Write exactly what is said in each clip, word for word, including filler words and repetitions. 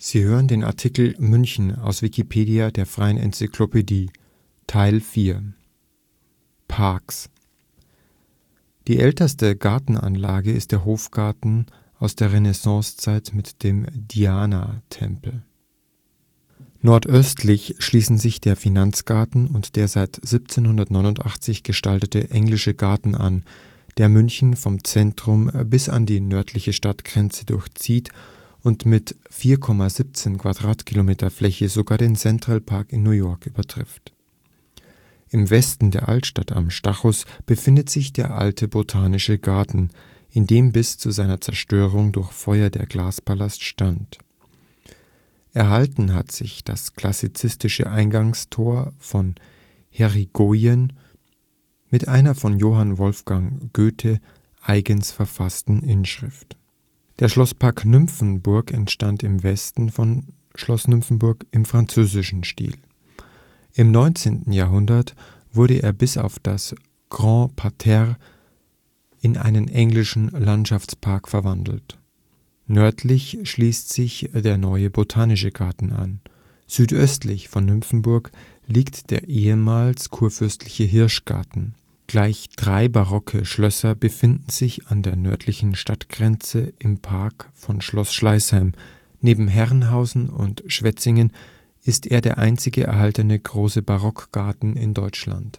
Sie hören den Artikel München, aus Wikipedia, der freien Enzyklopädie. Mit dem Stand vom Teil vier. Parks. Die älteste Gartenanlage ist der Hofgarten aus der Renaissancezeit mit dem Dianatempel. Nordöstlich schließen sich der Finanzgarten und der seit siebzehnhundertneunundachtzig gestaltete Englische Garten an, der München vom Zentrum bis an die nördliche Stadtgrenze durchzieht und mit vier Komma siebzehn Quadratkilometer Fläche sogar den Central Park in New York übertrifft. Im Westen der Altstadt am Stachus befindet sich der Alte Botanische Garten, in dem bis zu seiner Zerstörung durch Feuer der Glaspalast stand. Erhalten hat sich das klassizistische Eingangstor von Herigoyen mit einer von Johann Wolfgang Goethe eigens verfassten Inschrift. Der Schlosspark Nymphenburg entstand im Westen von Schloss Nymphenburg im französischen Stil. Im neunzehnten Jahrhundert wurde er bis auf das Grand Parterre in einen englischen Landschaftspark verwandelt. Nördlich schließt sich der neue Botanische Garten an. Südöstlich von Nymphenburg liegt der ehemals kurfürstliche Hirschgarten. Gleich drei barocke Schlösser befinden sich an der nördlichen Stadtgrenze im Park von Schloss Schleißheim. Neben Herrenhausen und Schwetzingen ist er der einzige erhaltene große Barockgarten in Deutschland.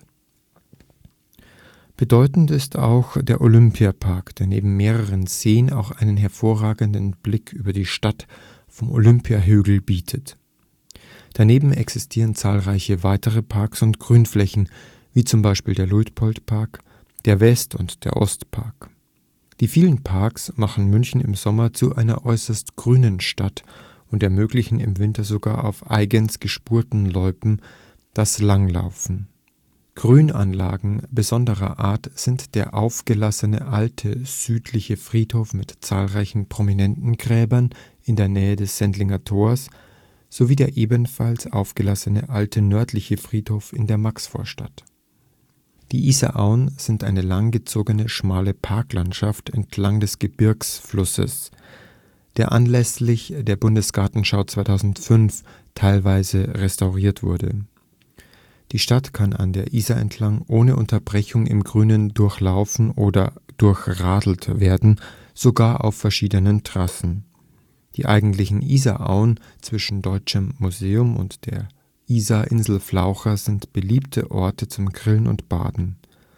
Bedeutend ist auch der Olympiapark, der neben mehreren Seen auch einen hervorragenden Blick über die Stadt vom Olympiahügel bietet. Daneben existieren zahlreiche weitere Parks und Grünflächen, wie zum Beispiel der Luitpoldpark, der West- und der Ostpark. Die vielen Parks machen München im Sommer zu einer äußerst grünen Stadt und ermöglichen im Winter sogar auf eigens gespurten Loipen das Langlaufen. Grünanlagen besonderer Art sind der aufgelassene alte südliche Friedhof mit zahlreichen prominenten Gräbern in der Nähe des Sendlinger Tors sowie der ebenfalls aufgelassene alte nördliche Friedhof in der Maxvorstadt. Die Isarauen sind eine langgezogene, schmale Parklandschaft entlang des Gebirgsflusses, der anlässlich der Bundesgartenschau zweitausendfünf teilweise restauriert wurde. Die Stadt kann an der Isar entlang ohne Unterbrechung im Grünen durchlaufen oder durchradelt werden, sogar auf verschiedenen Trassen. Die eigentlichen Isarauen zwischen Deutschem Museum und der Isarinsel Flaucher sind beliebte Orte zum Grillen und Baden.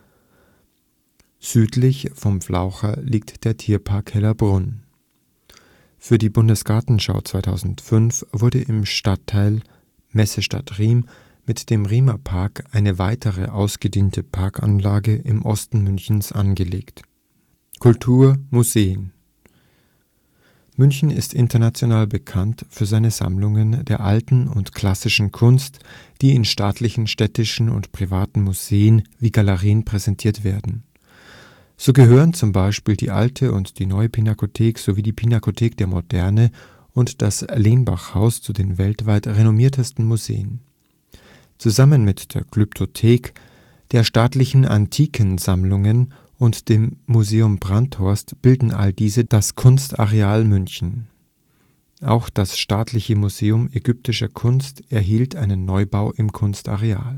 Südlich vom Flaucher liegt der Tierpark Hellabrunn. Für die Bundesgartenschau zweitausendfünf wurde im Stadtteil Messestadt Riem mit dem Riemer Park eine weitere ausgedehnte Parkanlage im Osten Münchens angelegt. Kultur, Museen. München ist international bekannt für seine Sammlungen der alten und klassischen Kunst, die in staatlichen, städtischen und privaten Museen wie Galerien präsentiert werden. So gehören zum Beispiel die Alte und die Neue Pinakothek sowie die Pinakothek der Moderne und das Lenbachhaus zu den weltweit renommiertesten Museen. Zusammen mit der Glyptothek, der Staatlichen Antikensammlungen und dem Museum Branthorst bilden all diese das Kunstareal München. Auch das Staatliche Museum ägyptischer Kunst erhielt einen Neubau im Kunstareal.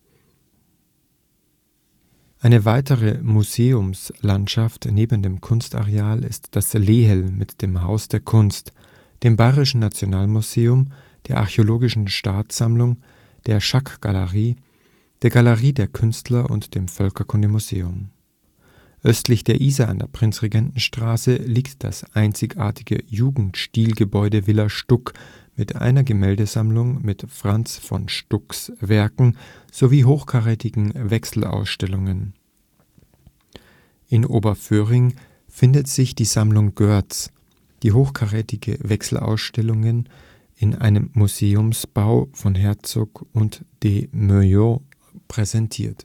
Eine weitere Museumslandschaft neben dem Kunstareal ist das Lehel mit dem Haus der Kunst, dem Bayerischen Nationalmuseum, der Archäologischen Staatssammlung, der Schack-Galerie, der Galerie der Künstler und dem Völkerkundemuseum. Östlich der Isar an der Prinzregentenstraße liegt das einzigartige Jugendstilgebäude Villa Stuck mit einer Gemäldesammlung mit Franz von Stucks Werken sowie hochkarätigen Wechselausstellungen. In Oberföhring findet sich die Sammlung Görtz, die hochkarätige Wechselausstellungen in einem Museumsbau von Herzog und de Meuron präsentiert.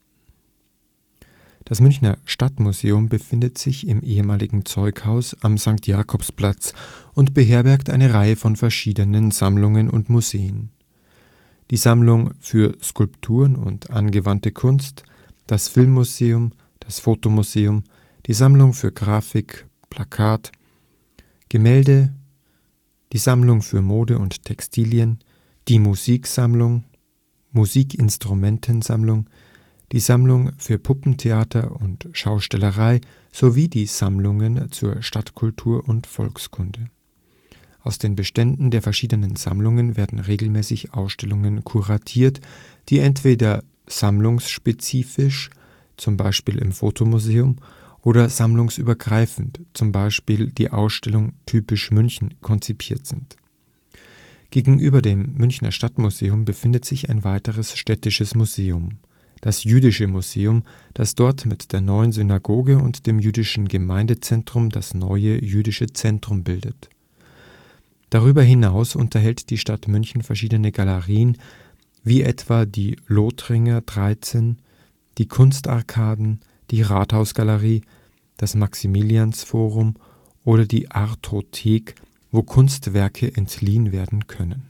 Das Münchner Stadtmuseum befindet sich im ehemaligen Zeughaus am Sankt Jakobsplatz und beherbergt eine Reihe von verschiedenen Sammlungen und Museen. Die Sammlung für Skulpturen und angewandte Kunst, das Filmmuseum, das Fotomuseum, die Sammlung für Grafik, Plakat, Gemälde, die Sammlung für Mode und Textilien, die Musiksammlung, Musikinstrumentensammlung, die Sammlung für Puppentheater und Schaustellerei sowie die Sammlungen zur Stadtkultur und Volkskunde. Aus den Beständen der verschiedenen Sammlungen werden regelmäßig Ausstellungen kuratiert, die entweder sammlungsspezifisch, zum Beispiel im Fotomuseum, oder sammlungsübergreifend, zum Beispiel die Ausstellung Typisch München, konzipiert sind. Gegenüber dem Münchner Stadtmuseum befindet sich ein weiteres städtisches Museum, das Jüdische Museum, das dort mit der Neuen Synagoge und dem Jüdischen Gemeindezentrum das neue Jüdische Zentrum bildet. Darüber hinaus unterhält die Stadt München verschiedene Galerien, wie etwa die Lothringer dreizehn, die Kunstarkaden, die Rathausgalerie, das Maximiliansforum oder die Artothek, wo Kunstwerke entliehen werden können.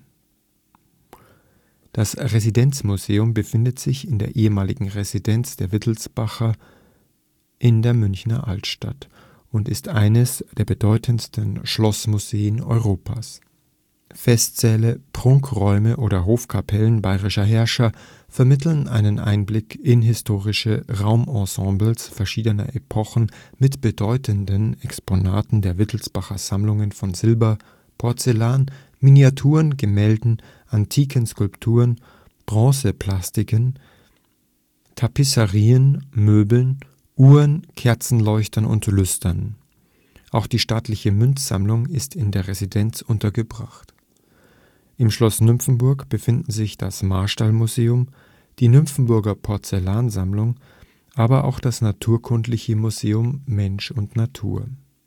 Das Residenzmuseum befindet sich in der ehemaligen Residenz der Wittelsbacher in der Münchner Altstadt und ist eines der bedeutendsten Schlossmuseen Europas. Festsäle, Prunkräume oder Hofkapellen bayerischer Herrscher vermitteln einen Einblick in historische Raumensembles verschiedener Epochen mit bedeutenden Exponaten der Wittelsbacher Sammlungen von Silber, Porzellan, Miniaturen, Gemälden, antiken Skulpturen, Bronzeplastiken, Tapisserien, Möbeln, Uhren, Kerzenleuchtern und Lüstern. Auch die staatliche Münzsammlung ist in der Residenz untergebracht. Im Schloss Nymphenburg befinden sich das Marstall-Museum, die Nymphenburger Porzellansammlung, aber auch das Naturkundliche Museum Mensch und Natur.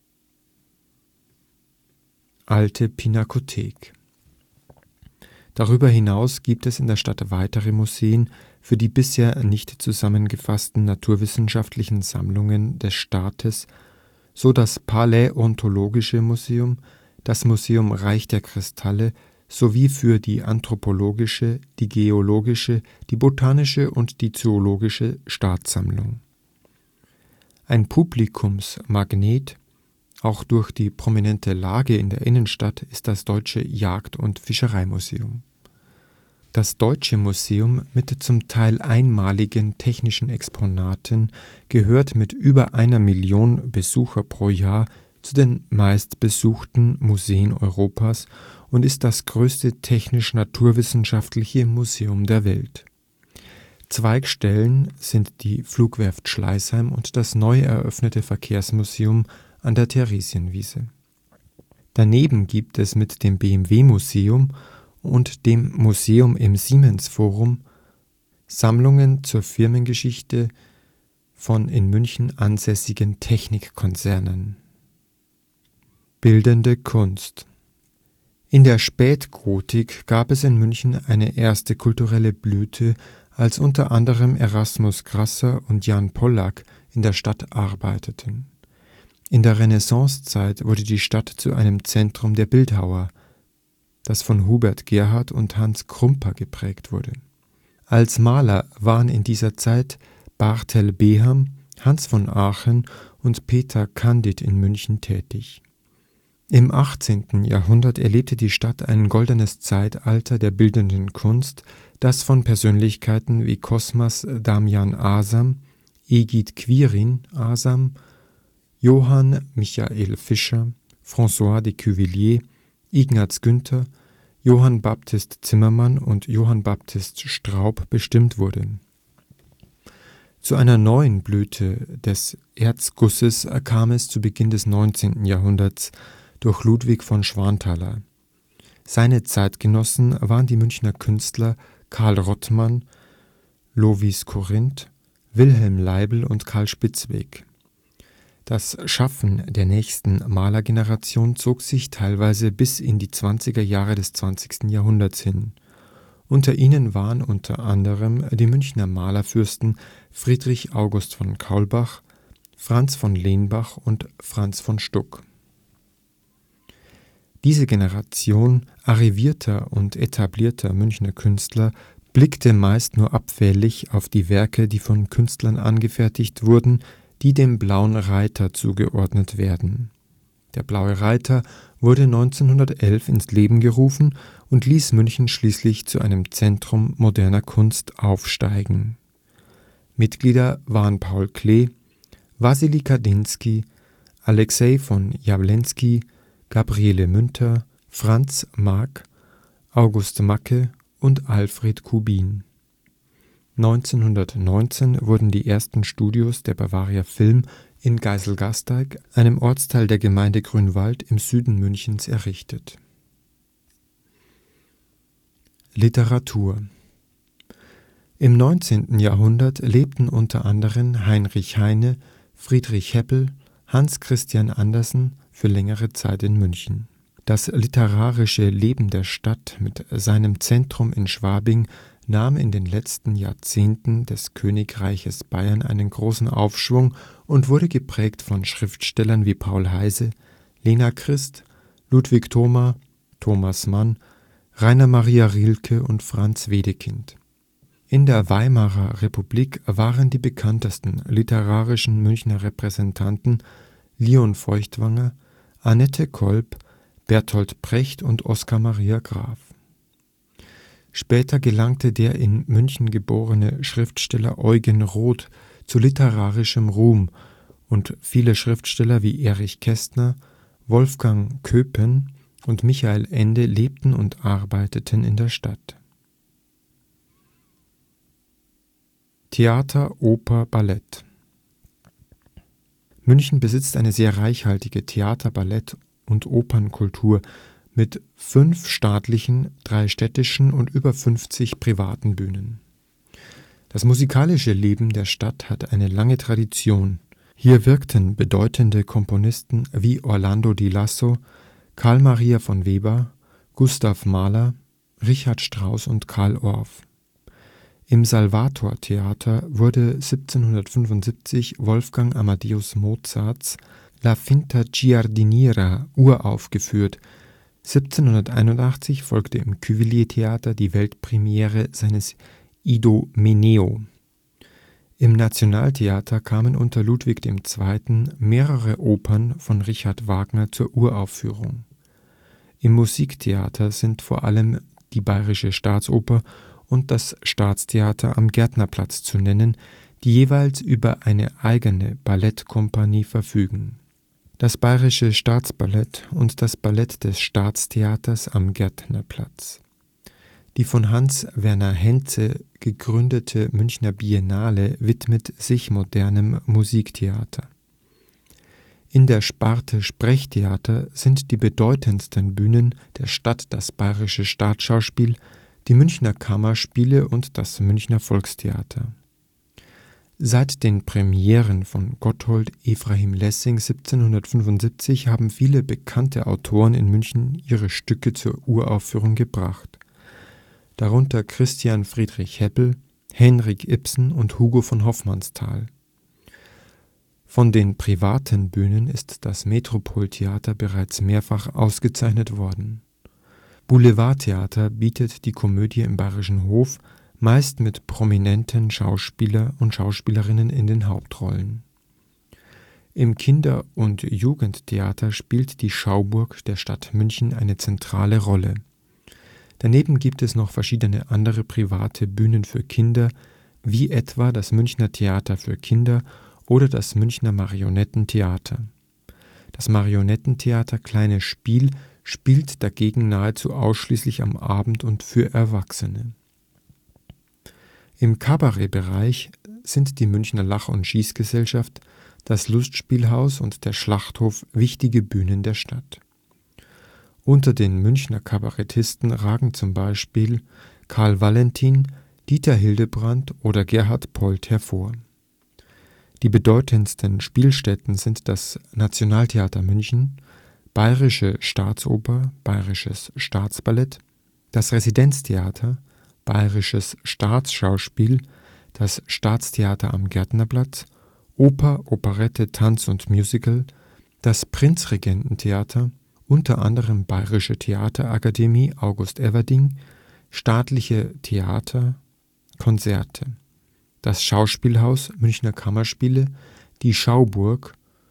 Alte Pinakothek. Darüber hinaus gibt es in der Stadt weitere Museen für die bisher nicht zusammengefassten naturwissenschaftlichen Sammlungen des Staates, so das Paläontologische Museum, das Museum Reich der Kristalle sowie für die anthropologische, die geologische, die botanische und die zoologische Staatssammlung. Ein Publikumsmagnet, auch durch die prominente Lage in der Innenstadt, ist das Deutsche Jagd - und Fischereimuseum. Das Deutsche Museum mit zum Teil einmaligen technischen Exponaten gehört mit über einer Million Besucher pro Jahr zu den meistbesuchten Museen Europas und ist das größte technisch-naturwissenschaftliche Museum der Welt. Zweigstellen sind die Flugwerft Schleißheim und das neu eröffnete Verkehrsmuseum an der Theresienwiese. Daneben gibt es mit dem B M W-Museum und dem Museum im Siemens-Forum Sammlungen zur Firmengeschichte von in München ansässigen Technikkonzernen. Bildende Kunst. In der Spätgotik gab es in München eine erste kulturelle Blüte, als unter anderem Erasmus Grasser und Jan Pollak in der Stadt arbeiteten. In der Renaissancezeit wurde die Stadt zu einem Zentrum der Bildhauer, das von Hubert Gerhard und Hans Krumpa geprägt wurde. Als Maler waren in dieser Zeit Bartel Beham, Hans von Aachen und Peter Candid in München tätig. Im achtzehnten Jahrhundert erlebte die Stadt ein goldenes Zeitalter der bildenden Kunst, das von Persönlichkeiten wie Cosmas Damian Asam, Egid Quirin Asam, Johann Michael Fischer, François de Cuvilliés, Ignaz Günther, Johann Baptist Zimmermann und Johann Baptist Straub bestimmt wurde. Zu einer neuen Blüte des Erzgusses kam es zu Beginn des neunzehnten Jahrhunderts durch Ludwig von Schwanthaler. Seine Zeitgenossen waren die Münchner Künstler Karl Rottmann, Lovis Corinth, Wilhelm Leibl und Carl Spitzweg. Das Schaffen der nächsten Malergeneration zog sich teilweise bis in die zwanziger Jahre des zwanzigsten Jahrhunderts hin. Unter ihnen waren unter anderem die Münchner Malerfürsten Friedrich August von Kaulbach, Franz von Lenbach und Franz von Stuck. Diese Generation arrivierter und etablierter Münchner Künstler blickte meist nur abfällig auf die Werke, die von Künstlern angefertigt wurden, die dem Blauen Reiter zugeordnet werden. Der Blaue Reiter wurde neunzehnhundertelf ins Leben gerufen und ließ München schließlich zu einem Zentrum moderner Kunst aufsteigen. Mitglieder waren Paul Klee, Wassily Kandinsky, Alexei von Jawlensky, Gabriele Münter, Franz Marc, August Macke und Alfred Kubin. neunzehnhundertneunzehn wurden die ersten Studios der Bavaria Film in Geiselgasteig, einem Ortsteil der Gemeinde Grünwald im Süden Münchens, errichtet. Literatur. Im neunzehnten Jahrhundert lebten unter anderem Heinrich Heine, Friedrich Heppel, Hans Christian Andersen für längere Zeit in München. Das literarische Leben der Stadt mit seinem Zentrum in Schwabing nahm in den letzten Jahrzehnten des Königreiches Bayern einen großen Aufschwung und wurde geprägt von Schriftstellern wie Paul Heyse, Lena Christ, Ludwig Thoma, Thomas Mann, Rainer Maria Rilke und Franz Wedekind. In der Weimarer Republik waren die bekanntesten literarischen Münchner Repräsentanten Leon Feuchtwanger, Annette Kolb, Bertolt Brecht und Oskar Maria Graf. Später gelangte der in München geborene Schriftsteller Eugen Roth zu literarischem Ruhm, und viele Schriftsteller wie Erich Kästner, Wolfgang Köpen und Michael Ende lebten und arbeiteten in der Stadt. Theater, Oper, Ballett. München besitzt eine sehr reichhaltige Theater-, Ballett- und Opernkultur mit fünf staatlichen, drei städtischen und über fünfzig privaten Bühnen. Das musikalische Leben der Stadt hat eine lange Tradition. Hier wirkten bedeutende Komponisten wie Orlando di Lasso, Carl Maria von Weber, Gustav Mahler, Richard Strauss und Carl Orff. Im Salvatortheater wurde siebzehnhundertfünfundsiebzig Wolfgang Amadeus Mozarts La Finta giardiniera uraufgeführt. siebzehnhunderteinundachtzig folgte im Cuvilliés-Theater die Weltpremiere seines Idomeneo. Im Nationaltheater kamen unter Ludwig der Zweite. Mehrere Opern von Richard Wagner zur Uraufführung. Im Musiktheater sind vor allem die Bayerische Staatsoper und das Staatstheater am Gärtnerplatz zu nennen, die jeweils über eine eigene Ballettkompanie verfügen. Das Bayerische Staatsballett und das Ballett des Staatstheaters am Gärtnerplatz. Die von Hans Werner Henze gegründete Münchner Biennale widmet sich modernem Musiktheater. In der Sparte Sprechtheater sind die bedeutendsten Bühnen der Stadt das Bayerische Staatsschauspiel, die Münchner Kammerspiele und das Münchner Volkstheater. Seit den Premieren von Gotthold Ephraim Lessing siebzehnhundertfünfundsiebzig haben viele bekannte Autoren in München ihre Stücke zur Uraufführung gebracht, darunter Christian Friedrich Heppel, Henrik Ibsen und Hugo von Hofmannsthal. Von den privaten Bühnen ist das Metropoltheater bereits mehrfach ausgezeichnet worden. Boulevardtheater bietet die Komödie im Bayerischen Hof, meist mit prominenten Schauspieler und Schauspielerinnen in den Hauptrollen. Im Kinder- und Jugendtheater spielt die Schauburg der Stadt München eine zentrale Rolle. Daneben gibt es noch verschiedene andere private Bühnen für Kinder, wie etwa das Münchner Theater für Kinder oder das Münchner Marionettentheater. Das Marionettentheater Kleines Spiel spielt dagegen nahezu ausschließlich am Abend und für Erwachsene. Im Kabarettbereich sind die Münchner Lach- und Schießgesellschaft, das Lustspielhaus und der Schlachthof wichtige Bühnen der Stadt. Unter den Münchner Kabarettisten ragen zum Beispiel Karl Valentin, Dieter Hildebrandt oder Gerhard Polt hervor. Die bedeutendsten Spielstätten sind das Nationaltheater München, Bayerische Staatsoper, Bayerisches Staatsballett, das Residenztheater, Bayerisches Staatsschauspiel, das Staatstheater am Gärtnerplatz, Oper, Operette, Tanz und Musical, das Prinzregententheater, unter anderem Bayerische Theaterakademie August Everding, staatliche Theater, Konzerte, das Schauspielhaus Münchner Kammerspiele, die Schauburg,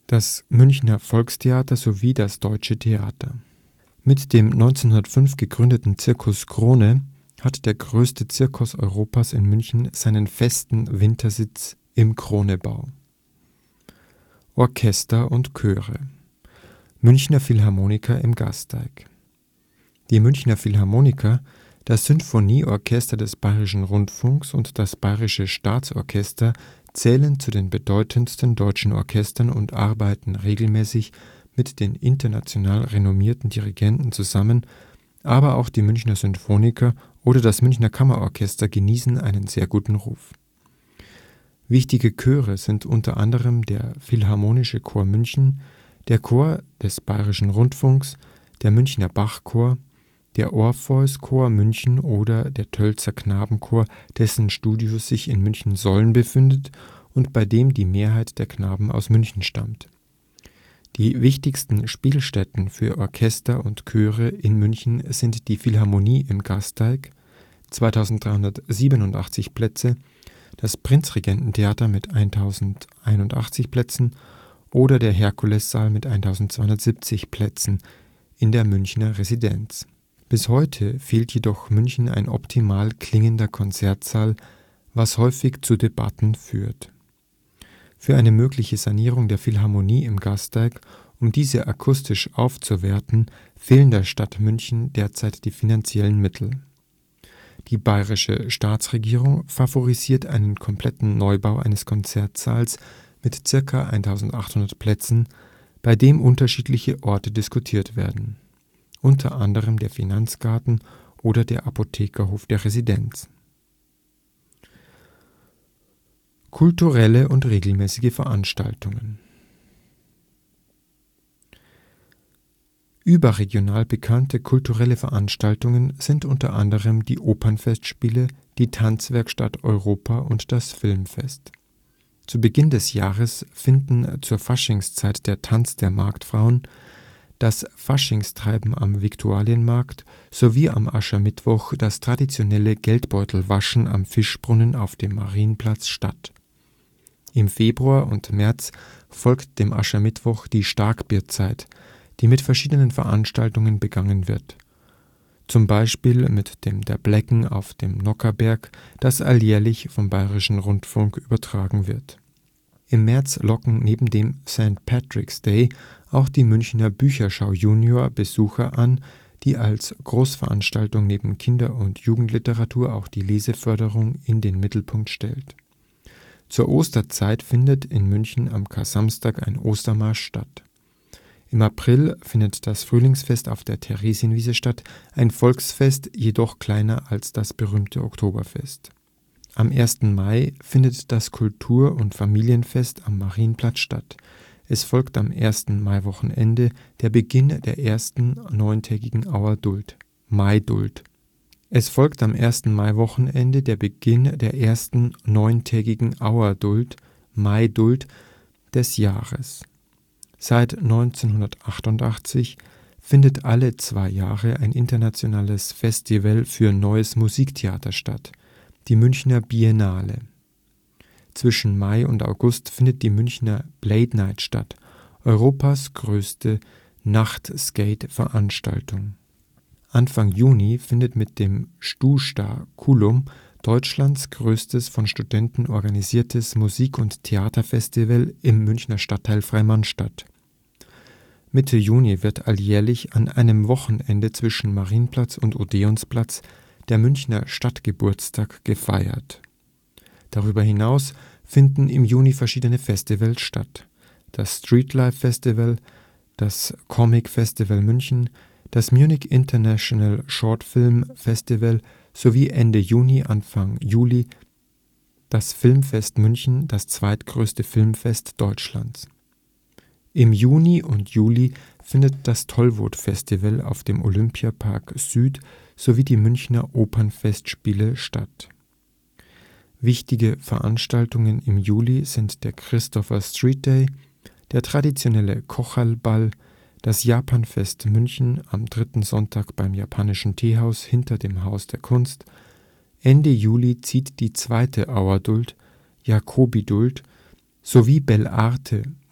das Münchner Volkstheater sowie das Deutsche Theater. Mit dem neunzehnhundertfünf gegründeten Circus Krone hat der größte Circus Europas in München seinen festen Wintersitz im Krone-Bau. Orchester und Chöre. Münchner Philharmoniker im Gasteig. Die Münchner Philharmoniker, das Sinfonieorchester des Bayerischen Rundfunks und das Bayerische Staatsorchester zählen zu den bedeutendsten deutschen Orchestern und arbeiten regelmäßig mit den international renommierten Dirigenten zusammen, aber auch die Münchner Sinfoniker oder das Münchner Kammerorchester genießen einen sehr guten Ruf. Wichtige Chöre sind unter anderem der Philharmonische Chor München, der Chor des Bayerischen Rundfunks, der Münchner Bachchor, der Orpheus-Chor München oder der Tölzer Knabenchor, dessen Studio sich in München-Solln befindet und bei dem die Mehrheit der Knaben aus München stammt. Die wichtigsten Spielstätten für Orchester und Chöre in München sind die Philharmonie im Gasteig (zweitausenddreihundertsiebenundachtzig Plätze), das Prinzregententheater mit eintausendeinundachtzig Plätzen oder der Herkulessaal mit eintausendzweihundertsiebzig Plätzen in der Münchner Residenz. Bis heute fehlt jedoch München ein optimal klingender Konzertsaal, was häufig zu Debatten führt. Für eine mögliche Sanierung der Philharmonie im Gasteig, um diese akustisch aufzuwerten, fehlen der Stadt München derzeit die finanziellen Mittel. Die bayerische Staatsregierung favorisiert einen kompletten Neubau eines Konzertsaals mit ca. eintausendachthundert Plätzen, bei dem unterschiedliche Orte diskutiert werden, unter anderem der Finanzgarten oder der Apothekerhof der Residenz. Kulturelle und regelmäßige Veranstaltungen. Überregional bekannte kulturelle Veranstaltungen sind unter anderem die Opernfestspiele, die Tanzwerkstatt Europa und das Filmfest. Zu Beginn des Jahres finden zur Faschingszeit der Tanz der Marktfrauen, das Faschingstreiben am Viktualienmarkt sowie am Aschermittwoch das traditionelle Geldbeutelwaschen am Fischbrunnen auf dem Marienplatz statt. Im Februar und März folgt dem Aschermittwoch die Starkbierzeit, die mit verschiedenen Veranstaltungen begangen wird. Zum Beispiel mit dem Derblecken auf dem Nockherberg, das alljährlich vom Bayerischen Rundfunk übertragen wird. Im März locken neben dem Sankt Patrick's Day auch die Münchner Bücherschau Junior Besucher an, die als Großveranstaltung neben Kinder- und Jugendliteratur auch die Leseförderung in den Mittelpunkt stellt. Zur Osterzeit findet in München am Kar-Samstag ein Ostermarsch statt. Im April findet das Frühlingsfest auf der Theresienwiese statt, ein Volksfest, jedoch kleiner als das berühmte Oktoberfest. Am ersten Mai findet das Kultur- und Familienfest am Marienplatz statt. Es folgt am ersten Maiwochenende der Beginn der ersten neuntägigen Auer-Duld (Mai-Duld). Es folgt am ersten Maiwochenende der Beginn der ersten neuntägigen Auer-Duld (Mai-Duld) des Jahres. Seit neunzehnhundertachtundachtzig findet alle zwei Jahre ein internationales Festival für Neues Musiktheater statt, die Münchner Biennale. Zwischen Mai und August findet die Münchner Blade Night statt, Europas größte Nacht-Skate-Veranstaltung. Anfang Juni findet mit dem Stu-Sta-Kulum Deutschlands größtes von Studenten organisiertes Musik - und Theaterfestival im Münchner Stadtteil Freimann statt. Mitte Juni wird alljährlich an einem Wochenende zwischen Marienplatz und Odeonsplatz der Münchner Stadtgeburtstag gefeiert. Darüber hinaus finden im Juni verschiedene Festivals statt: das Streetlife Festival, das Comic Festival München, das Munich International Short Film Festival sowie Ende Juni, Anfang Juli das Filmfest München, das zweitgrößte Filmfest Deutschlands. Im Juni und Juli findet das Tollwood-Festival auf dem Olympiapark Süd sowie die Münchner Opernfestspiele statt. Wichtige Veranstaltungen im Juli sind der Christopher Street Day, der traditionelle Kocherlball, das Japanfest München am dritten Sonntag beim Japanischen Teehaus hinter dem Haus der Kunst. Ende Juli zieht die zweite Auer-Duld, Jacobi-Duld, sowie Bell'Arte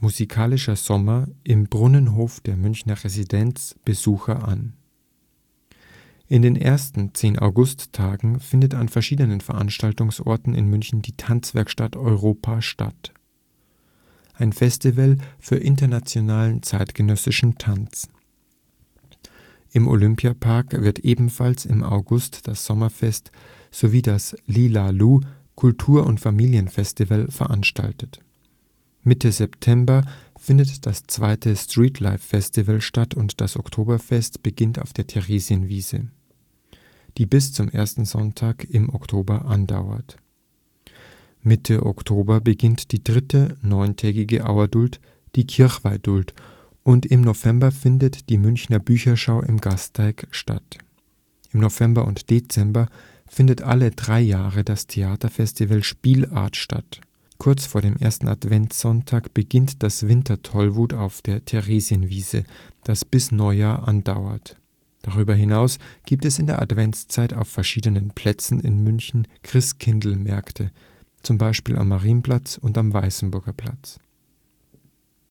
Musikalischer Sommer im Brunnenhof der Münchner Residenz Besucher an. In den ersten zehn Augusttagen findet an verschiedenen Veranstaltungsorten in München die Tanzwerkstatt Europa statt, ein Festival für internationalen zeitgenössischen Tanz. Im Olympiapark wird ebenfalls im August das Sommerfest sowie das Lila Lu Kultur - und Familienfestival veranstaltet. Mitte September findet das zweite Streetlife Festival statt und das Oktoberfest beginnt auf der Theresienwiese, die bis zum ersten Sonntag im Oktober andauert. Mitte Oktober beginnt die dritte neuntägige Auerduld, die Kirchweih-Duld, und im November findet die Münchner Bücherschau im Gasteig statt. Im November und Dezember findet alle drei Jahre das Theaterfestival Spielart statt. Kurz vor dem ersten Adventssonntag beginnt das Wintertollwut auf der Theresienwiese, das bis Neujahr andauert. Darüber hinaus gibt es in der Adventszeit auf verschiedenen Plätzen in München Christkindlmärkte, zum Beispiel am Marienplatz und am Weißenburger Platz